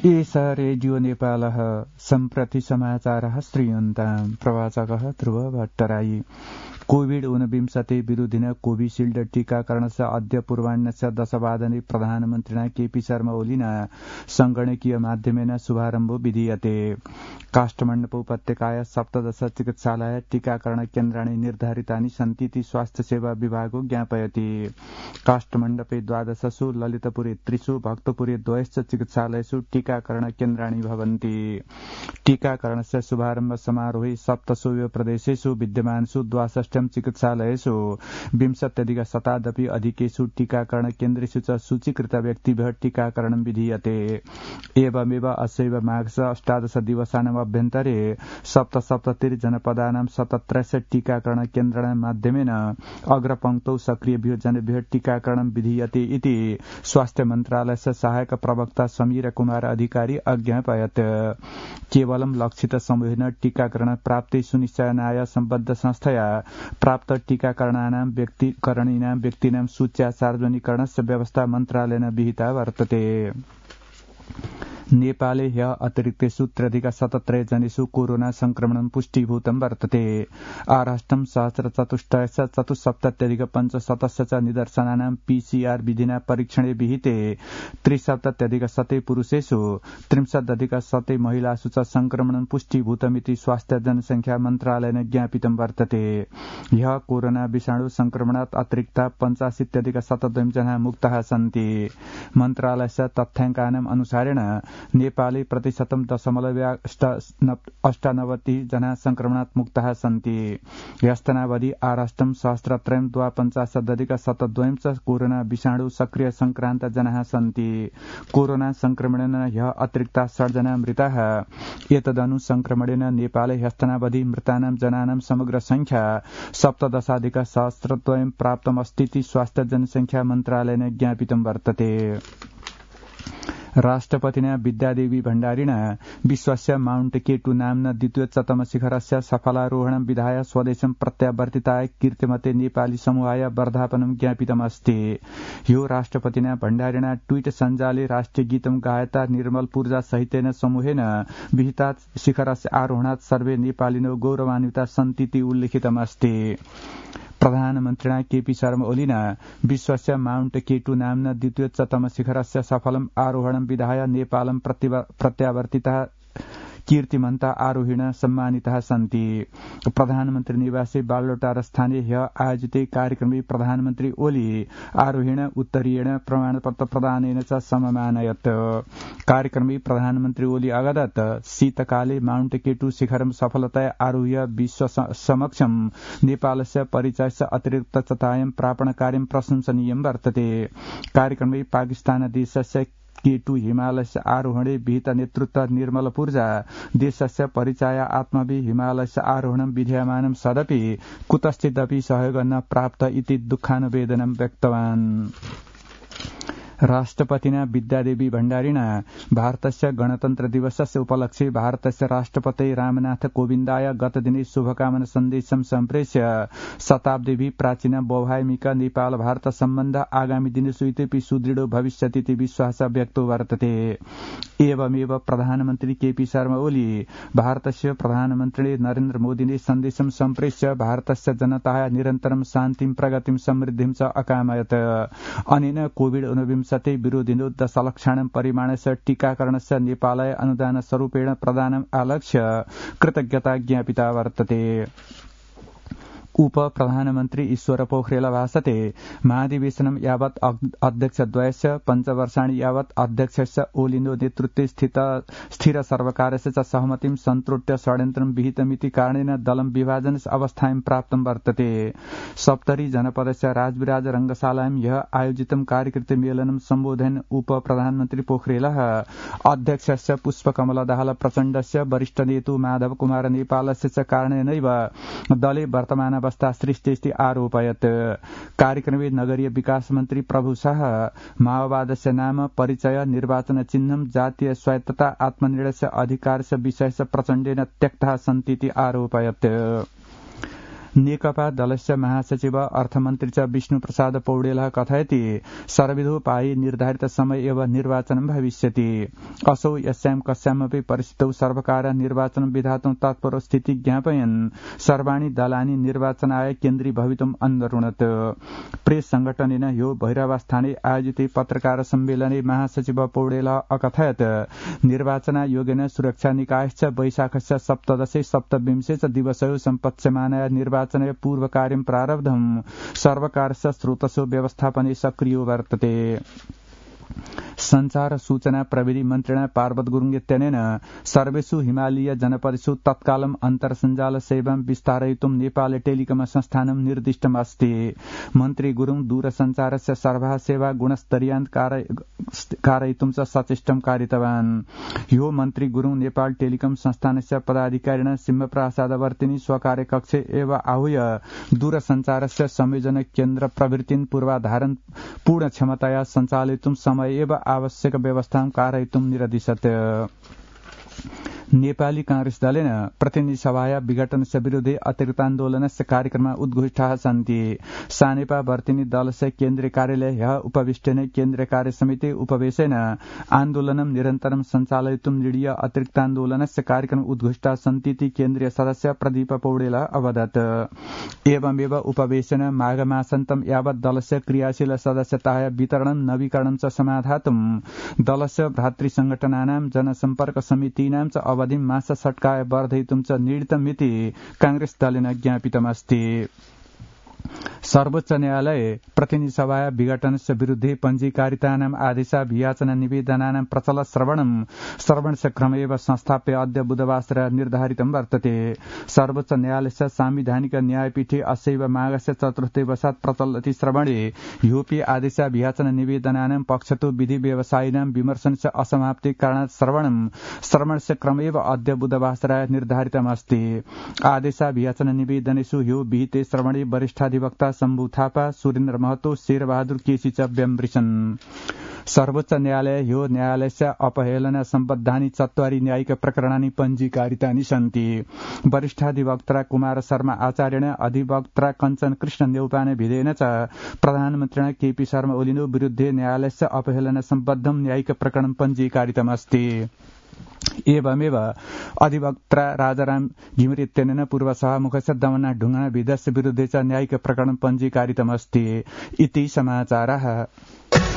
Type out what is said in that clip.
एष रेडियो नेपालः सम्प्रति समाचारः श्रूयन्ताम् प्रवाचकः ध्रुव भट्टराई। कोविड-19 विरुद्धिन कोविशील्ड टीकाकरणस्य अद्य पूर्वाह्नस्य 10:00 प्रधानमन्त्रिणा केपी शर्मा ओलिना संगणकीय माध्यमेन शुभारम्भो विधीयते। काष्ठमण्डप उपत्यकाया 17 चिकित्सालय टीकाकरण केन्द्राणि निर्धारितानि सन्तीति स्वास्थ्य सेवा विभागो ज्ञापयति। काष्ठमण्डपे 12 ललितपुरे 3 भक्तपुरे 2 चिकित्सालयेषु टीकाकरण केन्द्राणि भवन्ति। टीकाकरणस्य शुभारम्भ समारोहे 7 प्रदेशेषु विद्यमानेषु 62 चिकित्सालयेषु 20 अधिकेषु टीकाकरण केन्द्रेषु च सूचीकृत व्यक्तिभ्यः टीकाकरणं विधीयते। एवमेव अस्यैव माघस्य 18 दिवसानाम् अभ्यन्तरे सप्तसप्ततिः जनपदानां 77 टीकाकरण केन्द्राणां माध्यमेन अग्रपङ्क्तौ सक्रियभ्यो जनेभ्यः टीकाकरणं विधीयते इति स्वास्थ्य मन्त्रालयस्य सहायक प्रवक्ता समीर कुमार अधिकारी अज्ञापयत्। केवलं लक्षित समूहेन टीकाकरण प्राप्ति सुनिश्चयनाय सम्बद्ध संस्थया प्राप्त टीकाकरणानां व्यक्तीनां सूच्या सार्वजनिकरणस्य व्यवस्था मन्त्रालयेन विहिता वर्तते। नेपाले ह्य अतिरिक्तेषु 377 जनेषु कोरोना संक्रमणं पुष्टीभूतं वर्तते। आराष्ट्रं सहस्रचतुष्टयस्य 74,500 च निदर्शनानां PCR विधिना परीक्षणे विहिते 73,100 पुरुषेषु 63,100 महिलासु च संक्रमणं पुष्टीभूतमिति स्वास्थ्य जनसंख्या मन्त्रालयेन ज्ञापितं वर्तते। ह्य कोरोना विषाणु संक्रमणात् अतिरिक्ता 85,102 जना मुक्ताः सन्ति। मन्त्रालयस्य तथ्याङ्कानाम् अनुसारेण नेपाले प्रतिशतं 0.98 जना संक्रमणात् मुक्ताः सन्ति। ह्यस्तनावधि आराष्ट्रं सहस्रत्रयं 52,102 च कोरोना विषाणु सक्रिय संक्रान्त जनाः सन्ति। कोरोना संक्रमणेन ह्य अतिरिक्ता 6 जना मृताः। एतदनु संक्रमणेन नेपाले ह्यस्तनावधि मृतानां जनानां समग्र संख्या 17,000 प्राप्तमस्तीति स्वास्थ्य जनसंख्या मन्त्रालयेन ज्ञापितं वर्तते। राष्ट्रपतिना विद्यादेवी भण्डारिणा विश्वस्य माउण्ट केटु नाम्ना द्वितीयोच्चतम शिखरस्य सफलारोहणं विधाय स्वदेशं प्रत्यावर्तिताय कीर्तिमते नेपाली समूहाय वर्धापनं ज्ञापितमस्ति। ह्यो राष्ट्रपतिना भण्डारिणा ट्वीट सञ्जाले राष्ट्रिय गीतं गायता निर्मल पूर्जा सहितेन समूहेन विहितात् शिखरस्य आरोहणात् सर्वे नेपालिनो गौरवान्विता सन्तीति उल्लिखितमस्ति। प्रधानमन्त्रिणा केपी शर्मा ओलिना विश्वस्य माउण्ट केटु नाम्ना द्वितीयोच्चतम शिखरस्य सफलम् आरोहणं विधाय नेपालं प्रत्यावर्तिता कीर्तिमन्ता आरोहिण सम्मानिताः सन्ति। प्रधानमन्त्री निवासे बालोटार स्थाने ह्य आयोजिते कार्यक्रमे प्रधानमन्त्री ओली आरोहिण उत्तरीयेण प्रमाणपत्र प्रदानेन च सममानयत्। कार्यक्रमे प्रधानमन्त्री ओली अगदत् शीतकाले माउण्ट केटु शिखरं सफलतया आरोह्य विश्व समक्षं नेपालस्य परिचयस्य अतिरिक्ततायां प्रापणकार्यं प्रशंसनीयं वर्तते। कार्यक्रमे पाकिस्तानदेशस्य केटु हिमालयस्य आरोहणे विहित नेतृत्व निर्मल पूर्जा देशस्य परिचय आत्मवि हिमालयस्य आरोहणं विधीयमानं सदपि कुतश्चिदपि सहयोग न प्राप्त इति दुःखानुवेदनं व्यक्तवान्। राष्ट्रपतिना विद्यादेवी भण्डारिणा भारतस्य गणतन्त्र दिवसस्य उपलक्ष्ये भारतस्य राष्ट्रपति रामनाथ कोविन्दाय गतदिने शुभकामना सन्देशं सम्प्रेष्य शताब्दीभिः प्राचीन वैवाहिक नेपाल भारत सम्बन्ध आगामी दिनेषु इतोपि सुदृढो भविष्यति इति विश्वासः व्यक्तो वर्तते। एवमेव प्रधानमन्त्री केपी शर्मा ओली भारतस्य प्रधानमन्त्री नरेन्द्र मोदीले सन्देशं सम्प्रेष्य भारतस्य जनताय निरन्तरं शान्तिं प्रगतिं समृद्धिं च अकामयत्। अनेन कोविड-19 विरोधिनो 10,00,000 परिमाणस्य टीकाकरणस्य नेपालाय अनुदान स्वरूपेण प्रदानम् आलक्ष्य कृतज्ञता ज्ञापिता वर्तते। उप प्रधानमन्त्री ईश्वर पोखरेल भाषते महाधिवेशनं यावत् अध्यक्षद्वयस्य 5 वर्षाणि यावत् अध्यक्षस्य ओलिनो नेतृत्वे स्थिर सर्वकारस्य च सहमतिं सन्तृप्य षड्यन्त्रं विहितमिति कारणेन दलं विभाजनस्य अवस्थायां प्राप्तं वर्तते। सप्तरी जनपदस्य राजविराज रङ्गशालायां ह्यः आयोजितं कार्यकृत मेलनं सम्बोधयन् उप प्रधानमन्त्री पोखरेलः अध्यक्षस्य पुष्पकमल दाहाल प्रचण्डस्य वरिष्ठ नेतु माधव कुमार नेपालस्य च कारणेनैव दले वर्तमान अवस्था सृष्टिस्ति आरोपयत्। कार्यक्रमे नगरीय विकास मन्त्री प्रभु शाह माओवादस्य नाम परिचय निर्वाचन चिह्नं जातीय स्वायत्तता आत्मनिर्णयस्य अधिकारस्य विषयस्य प्रचण्डेन त्यक्तः सन्तीति आरोपयत्। नेकपा दलस्य महासचिव अर्थमन्त्री च विष्णुप्रसाद पौडेलः कथयति सर्वविधोपाये निर्धारित समय एव निर्वाचनं भविष्यति। असौ यस्यां कस्यामपि परिस्थितौ सर्वकारः निर्वाचनं विधातुं तत्परो स्थिति ज्ञापयन् सर्वाणि दलानि निर्वाचनाय केन्द्री भवितुम् अन्दरुणत्। प्रेस संगठनेन ह्यो भैरवस्थाने आयोजिते पत्रकार सम्मेलने महासचिव पौडेलः अकथयत् निर्वाचनायोगेन सुरक्षा निकायश्च वैशाखस्य सप्तदशे सप्तविंशे च दिवसयो सम्पत्स्यमानाय निर्वाचनय पूर्वकार्यं प्रारब्धम् सर्वकारस्य स्रोतसु व्यवस्थापने सक्रियो वर्तते। संचार सूचना प्रविधि मन्त्रिणा पार्वत गुरुङ इत्यनेन सर्वेषु हिमालय जनपदेषु तत्कालम् अन्तर्सञ्जाल सेवां विस्तारयितुं नेपाल टेलिकम संस्थानं निर्दिष्टम् अस्ति। मन्त्री गुरुङ दूरसञ्चारस्य सर्वः सेवा गुणस्तरीयान् कारयितुं च सचेष्टं कारितवान्। ह्यो मन्त्री गुरुङ नेपाल टेलिकम संस्थानस्य पदाधिकारिणा सिंहप्रसादवर्तिनी स्वकार्यकक्षे एव आहूय दूरसञ्चारस्य संयोजन केन्द्र प्रवृत्तिन् पूर्वाधारण पूर्ण क्षमतया सञ्चालयितुं समय एव आवश्यक व्यवस्थां कारयितुं निरदिशत्। नेपाली कांग्रेस दलेन प्रतिनिधि सभाया विघटनस्य विरुद्धे अतिरिक्तान्दोलनस्य कार्यक्रमः उद्घोषिताः सन्ति। सानेपा वर्तिनी दलस्य केन्द्रीय कार्यालये ह्यः उपविष्टेन केन्द्रीय कार्यसमिति उपवेशेन आन्दोलनं निरन्तरं सञ्चालयितुं निर्णीय अतिरिक्तान्दोलनस्य कार्यक्रम उद्घोषिताः सन्तीति केन्द्रीय सदस्य प्रदीप पौडेलः अवदत्। एवमेव उपवेशेन माघमासान्तं यावत् दलस्य क्रियाशील सदस्यताया वितरणं नवीकरणं च समाधातुं दलस्य भ्रातृसंगठनानां जनसम्पर्क समितीनां च अवधिं मासषट्काय वर्धयितुं च निर्णीतमिति कांग्रेस दलेन ज्ञापितमस्ति। सर्वोच्च न्यायालय प्रतिनिधि सभाया विघटनस्य विरुद्धे पञ्जीकारितानाम् आदेशाभियाचना निवेदनानां प्रचल श्रवणस्य क्रमेव संस्थाप्य अद्य बुधवासर निर्धारितं वर्तते। सर्वोच्च न्यायालयस्य सांविधानिक न्यायपीठे अस्यैव माघस्य चतुर्थे वशात् प्रचलति श्रवणे ह्योपि आदेशाभियाचना निवेदनानां पक्षतो विधि व्यवसायिनां विमर्शनस्य असमाप्ति कारणात् श्रवणस्य क्रमेव अद्य बुधवासराय निर्धारितमस्ति। आदेशाभियाचना निवेदनेषु ह्यो विहिते श्रवणे वरिष्ठाधिवक्ता शम्भु थापा, सुरेन्द्र महतो, शेरबहादुर केसी च व्यम्बृशन्। सर्वोच्च न्यायालय ह्यो न्यायालयस्य अपहेलन सम्बद्धानि 4 न्यायिक प्रकरणानि पञ्जीकारितानि सन्ति। वरिष्ठाधिवक्ता कुमार शर्मा आचार्येण अधिवक्ता कञ्चन कृष्ण न्यौपाने भिदेन च प्रधानमन्त्रिणा केपी शर्मा ओलीनो विरुद्धे न्यायालयस्य अपहेलन सम्बद्धं न्यायिक प्रकरणं पञ्जीकारितमस्ति। एवमेव अधिवक्ता राजाराम घिमिरे इत्यनेन पूर्व सभामुखस्य दमना ढुङ्गा विधस्य विरुद्धे च न्यायिक प्रकरणं पञ्जीकारितमस्ति। इति समाचारः।